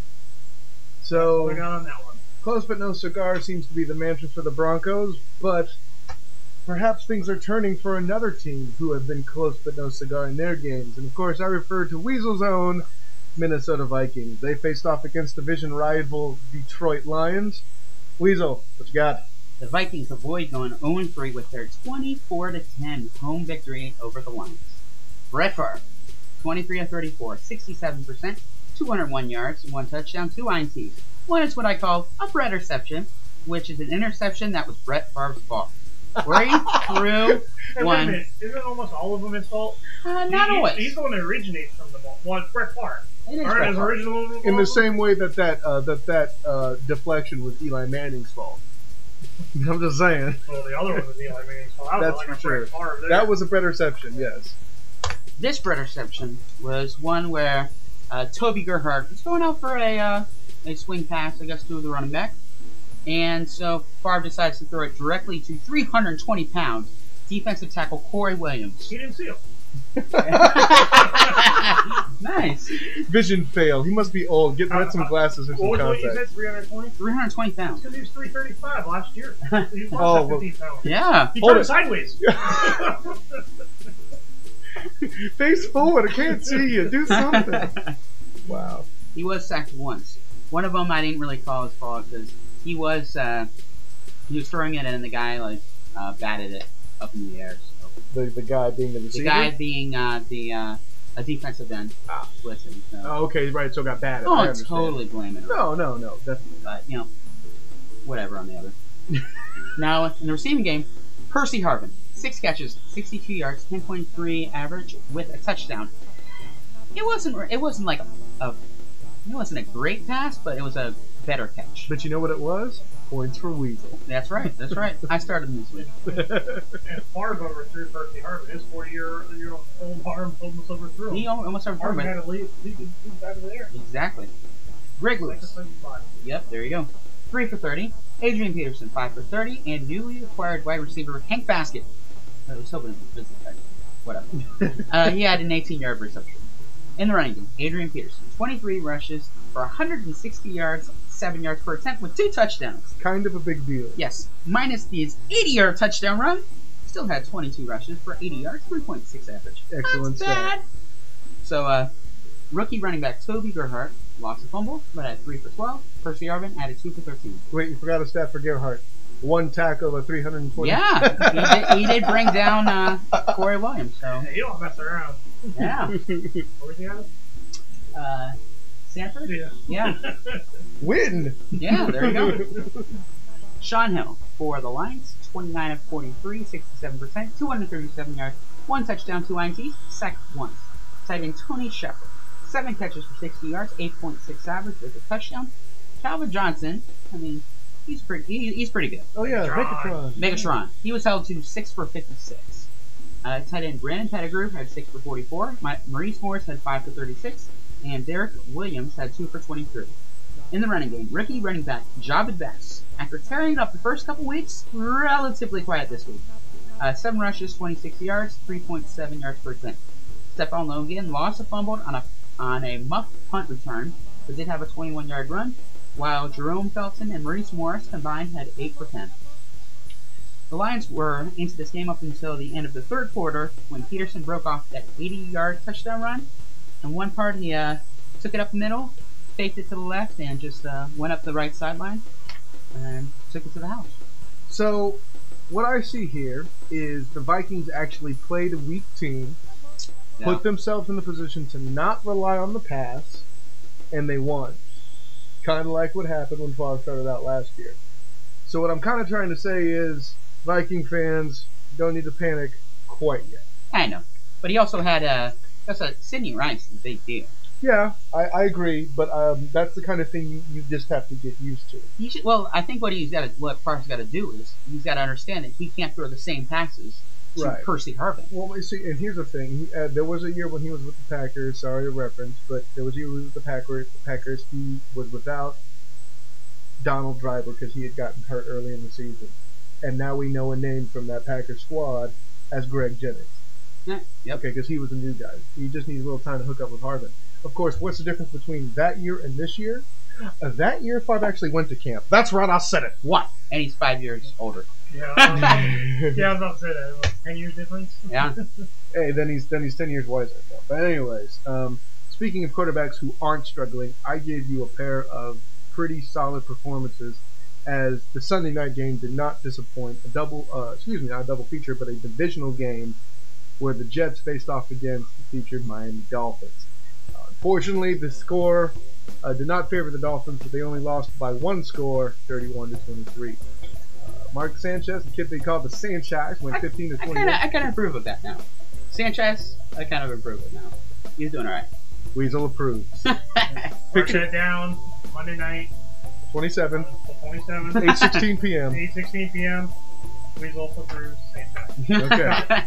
So, we got on that one. Close but no cigar seems to be the mantra for the Broncos, but perhaps things are turning for another team who have been close but no cigar in their games. And of course, I refer to Weasel's own Minnesota Vikings. They faced off against division rival Detroit Lions. Weasel, what you got? The Vikings avoid going 0-3 with their 24-10 home victory over the Lions. Brett Favre, 23 of 34, 67%, 201 yards, 1 touchdown, 2 INTs. One is what I call a Bretterception, which is an interception that was Brett Favre's fault. Where he threw one. Isn't almost all of them his fault? Not always. He's the one that originates from the ball. Well, it's Brett Favre. It is Brett Favre. Original In the same way that deflection was Eli Manning's fault. I'm just saying. Well, the other one was Eli Manning's fault. That's like for sure. That was a Bretterception, yes. This Bretterception was one where Toby Gerhardt was going out for a swing pass, I guess, to the running back. And so Favre decides to throw it directly to 320-pound defensive tackle Corey Williams. He didn't see him. Nice. Vision fail. He must be old. Get some glasses or some What contacts. you said, 320? 320 pounds. Because he was 335 last year. He Oh, lost 15 pounds. Yeah. He Hold turned it. sideways. Face forward. I can't see you. Do something. Wow. He was sacked once. One of them I didn't really call his fault because he was throwing it and the guy batted it up in the air. So. The guy being the receiver? The guy being a defensive end. Listen. So. Oh, okay, right. So it got batted. Oh, it's totally blaming him. No, definitely. But whatever on the other. Now in the receiving game, Percy Harvin, 6 catches, 62 yards, 10.3 average with a touchdown. It wasn't like it wasn't a great pass, but it was a better catch. But you know what it was? Points for Weasel. That's right. I started him this week. And Favre overthrew Percy Harvin. His 40-year-old arm almost overthrew him. He almost overthrew Harvin him. had to leave out of there. Exactly. Greg Lewis. Yep, there you go. 3 for 30. Adrian Peterson, 5 for 30. And newly acquired wide receiver Hank Baskett, I was hoping it was business. Whatever. He had an 18-yard reception. In the running game, Adrian Peterson, 23 rushes for 160 yards, 7 yards per attempt with 2 touchdowns. Kind of a big deal. Yes, minus his 80-yard touchdown run, still had 22 rushes for 80 yards, 3.6 average. Excellent That's bad. So, rookie running back Toby Gerhart lost a fumble, but had 3 for 12. Percy Harvin added 2 for 13. Wait, you forgot a stat for Gerhart. 1 tackle of 320. Yeah, he did bring down Corey Williams. So Hey, you don't mess around. yeah, What was he on? Sanford. Yeah. Win! Yeah, there you go. Sean Hill for the Lions, 29 of 43, 67%, 237 yards, 1 touchdown, 2 INTs, sacked once. Tight end Tony Shepard, 7 catches for 60 yards, 8.6 average with a touchdown. Calvin Johnson, I mean, he's pretty good. Oh yeah, Megatron. Megatron, he was held to 6 for 56. Tight end Brandon Pettigrew had 6 for 44. Maurice Morris had 5 for 36. And Derek Williams had 2 for 23. In the running game, rookie running back Jabed Bass, after tearing it up the first couple weeks, relatively quiet this week. 7 rushes, 26 yards, 3.7 yards per attempt. Stephon Logan lost a fumble on a muff punt return, but did have a 21-yard run, while Jerome Felton and Maurice Morris combined had 8 for 10. The Lions were into this game up until the end of the third quarter when Peterson broke off that 80-yard touchdown run. And one part he took it up the middle, faked it to the left, and just went up the right sideline and took it to the house. So, what I see here is the Vikings actually played a weak team, put themselves in the position to not rely on the pass, and they won. Kind of like what happened when Favre started out last year. So what I'm kind of trying to say is, Viking fans don't need to panic quite yet. I know. But he also had Sidney Rice is a big deal. Yeah, I agree, but that's the kind of thing you just have to get used to. I think what Favre's got to do is he's got to understand that he can't throw the same passes to Percy Harvin. Well, you see, and here's the thing. There was a year when he was with the Packers, sorry to reference, but there was a year with the Packers. He was without Donald Driver because he had gotten hurt early in the season. And now we know a name from that Packers squad as Greg Jennings. Yeah, yep. Okay, because he was a new guy. He just needs a little time to hook up with Harvin. Of course, what's the difference between that year and this year? That year, Favre actually went to camp. That's right, I said it. What? And he's 5 years older. Yeah, I was about to say that. What, 10 years difference? Yeah. Hey, then he's 10 years wiser. But anyways, speaking of quarterbacks who aren't struggling, I gave you a pair of pretty solid performances as the Sunday night game did not disappoint. Not a double feature, but a divisional game where the Jets faced off against the featured Miami Dolphins. Unfortunately, the score did not favor the Dolphins, but they only lost by 1 score, 31-23. Mark Sanchez, the kid they call the Sanchez, went 15 to 20. I kind of approve of that now. Sanchez, I kind of approve of it now. He's doing all right. Weasel approves. Mark that down. Monday night. 27. 27. 8:16 p.m. 8:16 p.m. Weasel approves. Sanchez. Okay.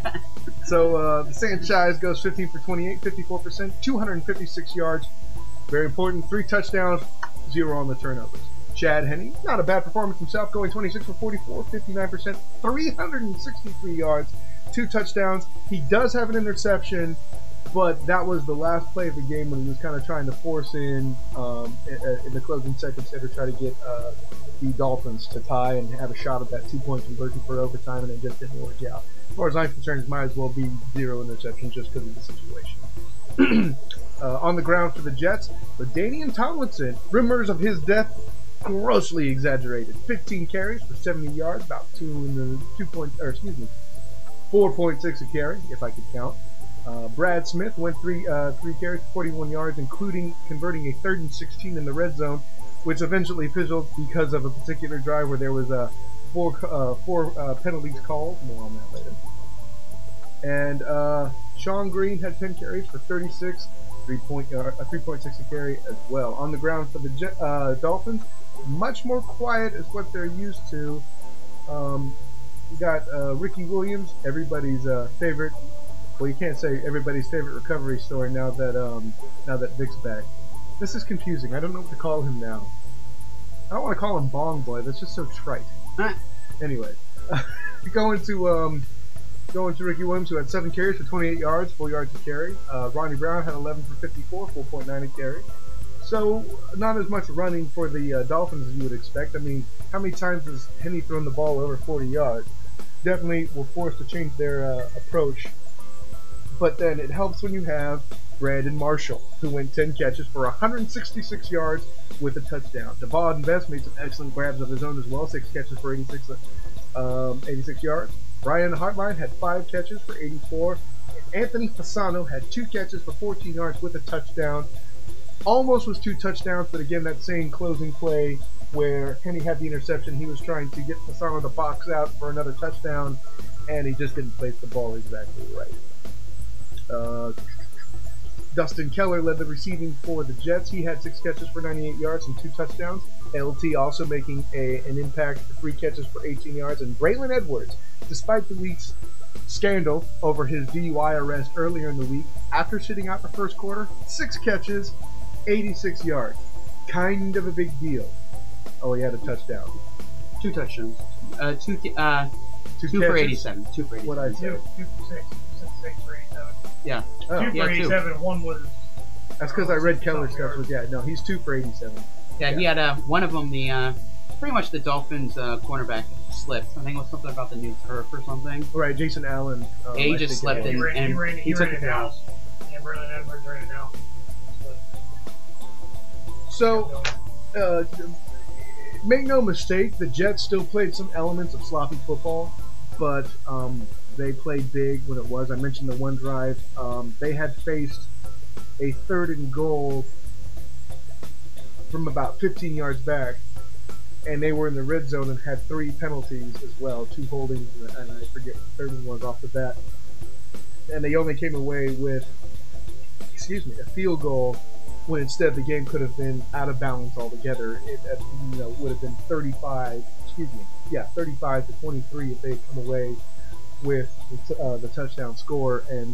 So the Sanchez goes 15 for 28, 54%, 256 yards. Very important. 3 touchdowns, 0 on the turnovers. Chad Henne, not a bad performance himself, going 26 for 44, 59%, 363 yards, 2 touchdowns. He does have an interception, but that was the last play of the game when he was kind of trying to force in the closing seconds to try to get the Dolphins to tie and have a shot at that 2-point conversion for overtime, and it just didn't work out. As far as I'm concerned, it might as well be 0 interceptions just because of the situation. On the ground for the Jets, LaDainian Tomlinson, rumors of his death grossly exaggerated. 15 carries for 70 yards, about 4.6 a carry, if I could count. Brad Smith went 3 carries, 41 yards, including converting a 3rd and 16 in the red zone, which eventually fizzled because of a particular drive where there was four penalties called. More on that later. And Sean Green had 10 carries for 36, 3.6 a carry as well. On the ground for the Dolphins, much more quiet is what they're used to. You got Ricky Williams, everybody's favorite. Well, you can't say everybody's favorite recovery story now that Vic's back. This is confusing. I don't know what to call him now. I don't want to call him Bong Boy. That's just so trite. Anyway, going to Going to Ricky Williams, who had 7 carries for 28 yards, 4 yards a carry. Ronnie Brown had 11 for 54, 4.9 a carry. So, not as much running for the Dolphins as you would expect. I mean, how many times has Henny thrown the ball over 40 yards? Definitely were forced to change their approach. But then it helps when you have Brandon Marshall, who went 10 catches for 166 yards with a touchdown. Devon Best made some excellent grabs of his own as well, 6 catches for 86 yards. Brian Hartline had 5 catches for 84. And Anthony Fasano had 2 catches for 14 yards with a touchdown. Almost was 2 touchdowns, but again, that same closing play where Henny had the interception, he was trying to get Fasano to box out for another touchdown, and he just didn't place the ball exactly right. Dustin Keller led the receiving for the Jets. He had 6 catches for 98 yards and 2 touchdowns. LT also making an impact for 3 catches for 18 yards. And Braylon Edwards, despite the week's scandal over his DUI arrest earlier in the week, after sitting out the first quarter, 6 catches, 86 yards. Kind of a big deal. Oh, he had a touchdown. 2 touchdowns. 2 for catches? 87. 2 for 87. What'd I say? 2 for 6. 6 for 87. Yeah. Oh. 2 yeah, for 87. 1 was. That's because I read Keller's stuff. Yeah, no, he's 2 for 87. Yeah, he had one of them, pretty much the Dolphins cornerback slipped. I think it was something about the new turf or something. Right, Jason Allen. Yeah, he just slept in. He ran it out. Yeah, Braylon Edwards ran it out. So, make no mistake, the Jets still played some elements of sloppy football, but they played big when it was. I mentioned the one drive. They had faced a 3rd and goal from about 15 yards back, and they were in the red zone and had 3 penalties as well, 2 holdings, and I forget what the 3rd one was off the bat. And they only came away with, a field goal, when instead the game could have been out of balance altogether. It would have been 35 to 23 if they had come away with the touchdown score, and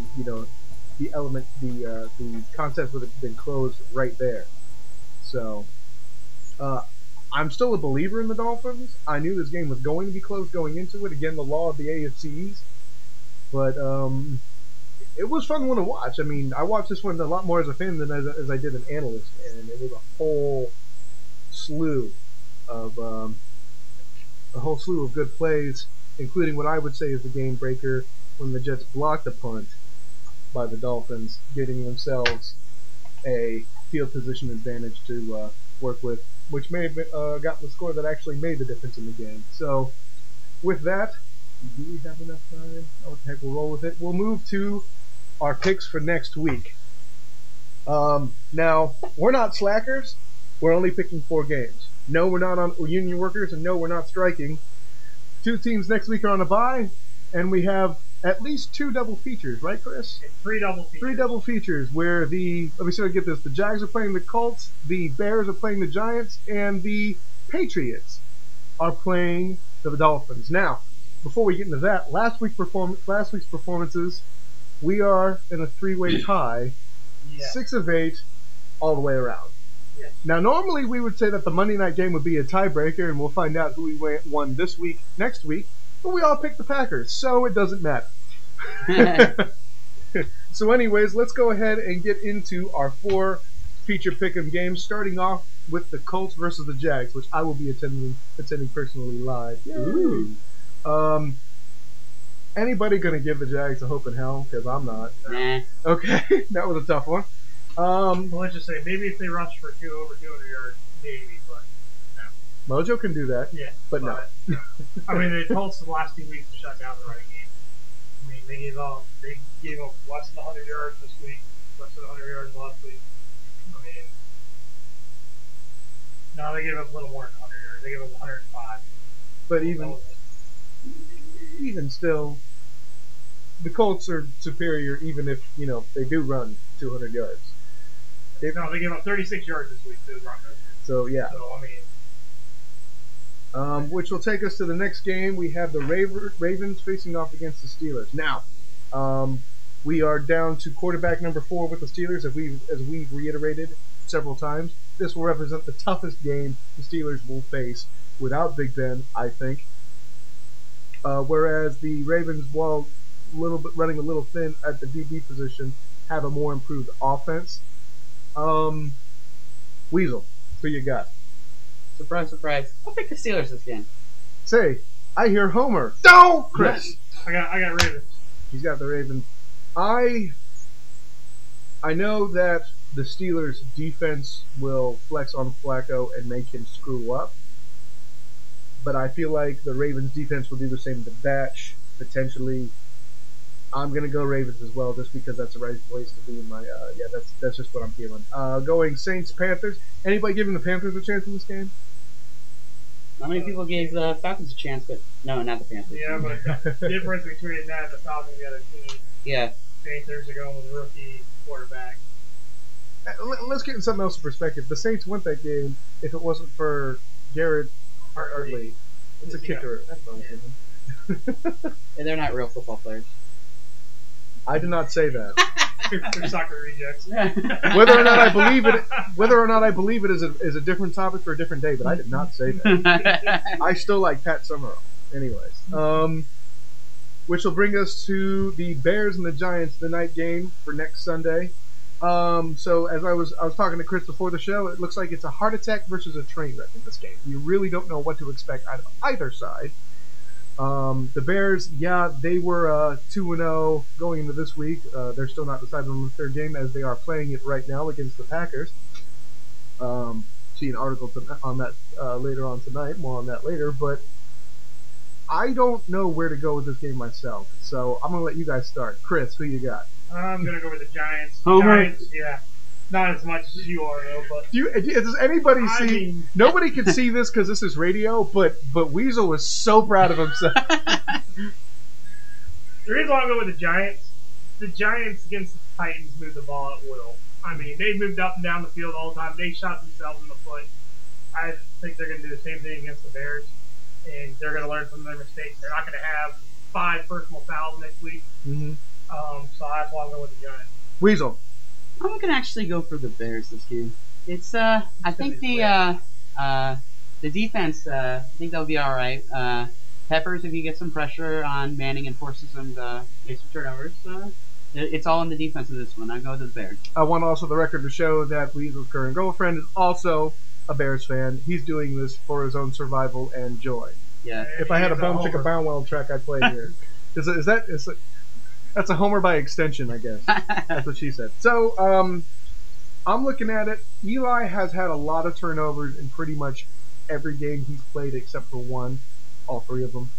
the contest would have been closed right there. So, I'm still a believer in the Dolphins. I knew this game was going to be close going into it. Again, the law of the AFCs. But it was fun one to watch. I mean, I watched this one a lot more as a fan than as I did an analyst, and it was a whole slew of good plays, including what I would say is the game breaker when the Jets blocked a punt by the Dolphins, getting themselves a field position advantage to work with, which may have gotten the score that actually made the difference in the game. So, with that, do we have enough time? Oh, what the heck, we'll roll with it. We'll move to our picks for next week. Now, we're not slackers. We're only picking 4 games. No, we're not on union workers, and no, we're not striking. 2 teams next week are on a bye, and we have at least 2 double features, right, Chris? 3 double features. 3 double features where let me sort of get this. The Jags are playing the Colts, the Bears are playing the Giants, and the Patriots are playing the Dolphins. Now, before we get into that, last week's performances, we are in a 3-way tie, 6 of 8, all the way around. Yeah. Now, normally we would say that the Monday night game would be a tiebreaker, and we'll find out who won this week, next week, but we all picked the Packers, so it doesn't matter. So anyways, let's go ahead and get into our 4 feature pick'em games, starting off with the Colts versus the Jags, which I will be attending personally live. Ooh. Anybody gonna give the Jags a hope in hell? Because I'm not. Nah. Okay, that was a tough one. Well, let's just say maybe if they rush for over 200 yards, maybe, but no. Mojo can do that. Yeah, but no. I mean, the Colts the last 2 weeks shut down the running game. I mean, they gave up less than 100 yards this week, less than 100 yards last week. I mean, no, they gave up a little more than 100 yards. They gave up 105. But even still, the Colts are superior, even if they do run 200 yards. They gave up 36 yards this week to the Broncos. So yeah. So I mean, which will take us to the next game. We have the Ravens facing off against the Steelers. Now, we are down to quarterback number 4 with the Steelers, as we've reiterated several times. This will represent the toughest game the Steelers will face without Big Ben, I think. Whereas the Ravens, while running a little thin at the DB position, have a more improved offense. Weasel, who you got? Surprise, surprise. I'll pick the Steelers this game. Say, I hear Homer. No, Chris. I got Ravens. He's got the Ravens. I know that the Steelers' defense will flex on Flacco and make him screw up, but I feel like the Ravens' defense will do the same to Batch, potentially. I'm going to go Ravens as well, just because that's the right place to be in my, that's just what I'm feeling. Going Saints-Panthers. Anybody giving the Panthers a chance in this game? Not many people gave the Falcons a chance, but no, not the Panthers. Yeah, but the difference between that and the Falcons got a team. Yeah. Panthers are going with a rookie quarterback. Let's get in something else in perspective. The Saints won that game if it wasn't for Garrett Hartley. It's a kicker. That's what I'm thinking. They're not real football players. I did not say that. They're soccer rejects. Whether or not I believe it is a different topic for a different day, but I did not say that. I still like Pat Summerall. Anyways, which will bring us to the Bears and the Giants, the night game for next Sunday. So as I was talking to Chris before the show, it looks like it's a heart attack versus a train wreck in this game. You really don't know what to expect out of either side. The Bears, they were 2-0 going into this week. They're still not decided on the third game as they are playing it right now against the Packers. See an article on that later on tonight. More on that later. But I don't know where to go with this game myself. So I'm going to let you guys start. Chris, who you got? I'm going to go with the Giants. Homer. Giants, yeah. Not as much as you are, though. But Does anybody see? Nobody can see this because this is radio, but Weasel was so proud of himself. The reason why I go with the Giants against the Titans move the ball at will. I mean, they moved up and down the field all the time. They shot themselves in the foot. I think they're going to do the same thing against the Bears, and they're going to learn from their mistakes. They're not going to have 5 personal fouls next week. Mm-hmm. So that's why I'm going with the Giants. Weasel. I'm gonna actually go for the Bears this game. It's I think the defense I think they'll be all right. Peppers, if you get some pressure on Manning and forces them to make some turnovers, it's all in the defense of this one. I go with the Bears. I want also the record to show that Weasel's current girlfriend is also a Bears fan. He's doing this for his own survival and joy. Yeah. If I had a Boom Chicka Bow Wow track, I'd play here. That's a homer by extension, I guess. That's what she said. So, I'm looking at it. Eli has had a lot of turnovers in pretty much every game he's played except for one, all 3 of them.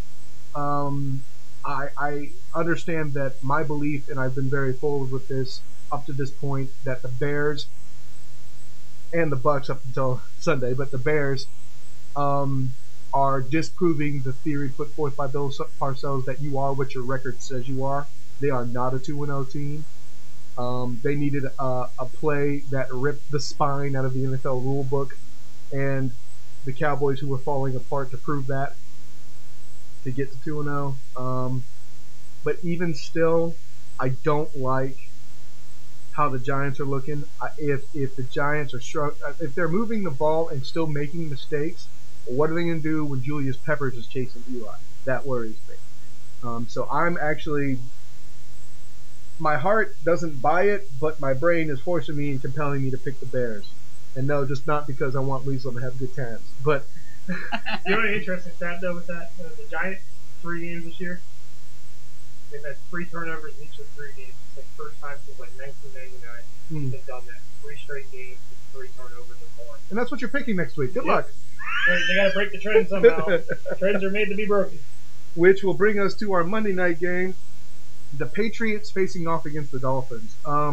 I understand that my belief, and I've been very forward with this up to this point, that the Bears and the Bucks up until Sunday, but the Bears are disproving the theory put forth by Bill Parcells that you are what your record says you are. They are not a 2-0 team. They needed a play that ripped the spine out of the NFL rulebook, and the Cowboys, who were falling apart, to prove that, to get to 2-0. But even still, I don't like how the Giants are looking. If the Giants are if they're moving the ball and still making mistakes, what are they going to do when Julius Peppers is chasing Eli? That worries me. So I'm actually. My heart doesn't buy it, but my brain is forcing me and compelling me to pick the Bears. And no, just not because I want Weasel to have good times. But you know what an interesting stat, though, with that? The Giants, 3 games this year, they've had 3 turnovers in each of the 3 games. It's the first time since, 1999 they've done that. 3 straight games with 3 turnovers or more. And that's what you're picking next week. Good luck. They got to break the trend somehow. Trends are made to be broken. Which will bring us to our Monday night game. The Patriots facing off against the Dolphins.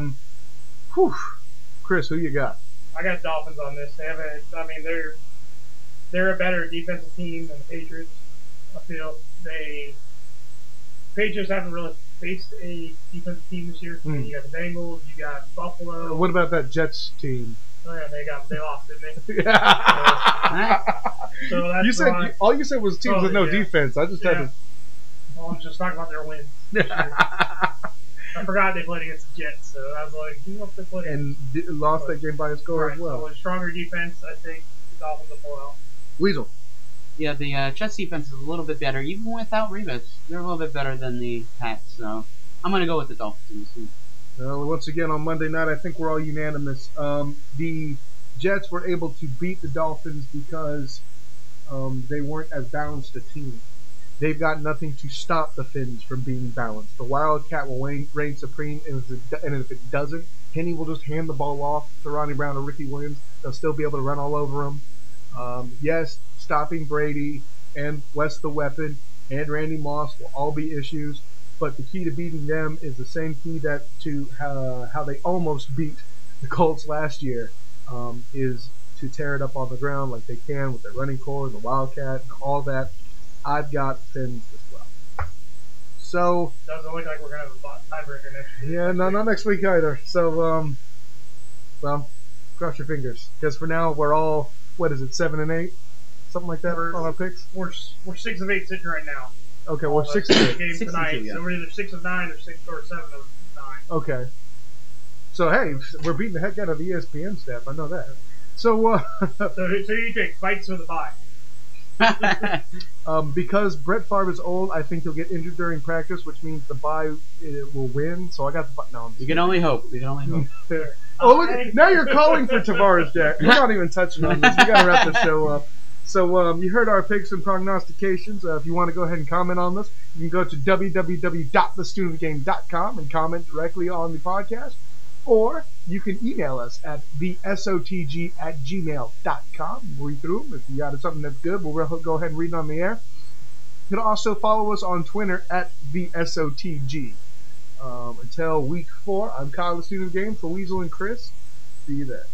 Chris, who you got? I got Dolphins on this. They're a better defensive team than the Patriots. I feel Patriots haven't really faced a defensive team this year. You got the Bengals, you got Buffalo. What about that Jets team? Oh yeah, they lost, didn't they? So that's all you said was teams with no defense. I just had to. Well, I'm just talking about their wins. I forgot they played against the Jets, so I was like, who else they played? And lost that game by a score as well. So a stronger defense, I think the Dolphins will pull out. Weasel. Yeah, the Jets defense is a little bit better, even without Revis. They're a little bit better than the Pats, so I'm gonna go with the Dolphins in this one. Well, once again on Monday night, I think we're all unanimous. The Jets were able to beat the Dolphins because they weren't as balanced a team. They've got nothing to stop the Finns from being balanced. The Wildcat will reign supreme, and if it doesn't, Penny will just hand the ball off to Ronnie Brown or Ricky Williams. They'll still be able to run all over them. Yes, stopping Brady and Wes the Weapon and Randy Moss will all be issues, but the key to beating them is the same key that to how they almost beat the Colts last year, is to tear it up on the ground like they can with their running core and the Wildcat and all that. I've got Finns as well. So doesn't look like we're gonna have a tiebreaker next week. Yeah, no, not next week either. So well, cross your fingers because for now we're all 7 and 8, something like that on our picks. We're 6 of 8 sitting right now. Okay, we're 6 of 8. Game 6 tonight, and 2, yeah. so we're either 6 of 9 or 7 of 9. Okay. So hey, we're beating the heck out of the ESPN staff. I know that. So So who do you think? Vikes or the bye? because Brett Favre is old, I think he'll get injured during practice, which means the bye will win. So I got the no. You can only hope. You can only hope. Oh, look, now you're calling for Tavares, Jack. We're not even touching on this. We got to wrap the show up. So you heard our picks and prognostications. If you want to go ahead and comment on this, you can go to www.thestudentofthegame.com and comment directly on the podcast. Or you can email us at thesotg@gmail.com. We'll read through them. If you got something that's good, we'll go ahead and read it on the air. You can also follow us on Twitter at thesotg. Until week 4, I'm Kyle, the student of the game, for Weasel and Chris. See you there.